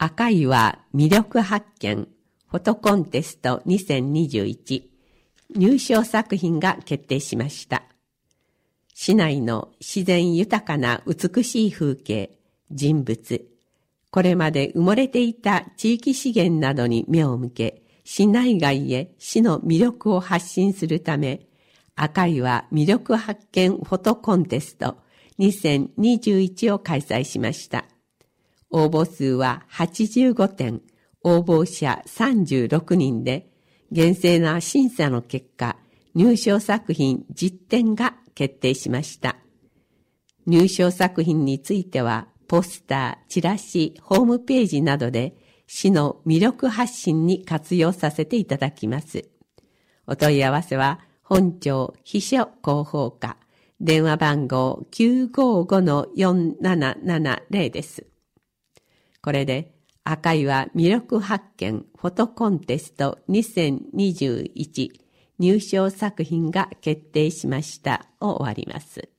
赤岩魅力発見フォトコンテスト2021入賞作品が決定しました。市内の自然豊かな美しい風景、人物、これまで埋もれていた地域資源などに目を向け、市内外へ市の魅力を発信するため、赤岩魅力発見フォトコンテスト2021を開催しました。応募数は85点、応募者36人で、厳正な審査の結果、入賞作品10点が決定しました。入賞作品については、ポスター、チラシ、ホームページなどで、市の魅力発信に活用させていただきます。お問い合わせは、本庁秘書広報課、電話番号 955-4770 です。これで、赤岩魅力発見フォトコンテスト2021入賞作品が決定しましたを終わります。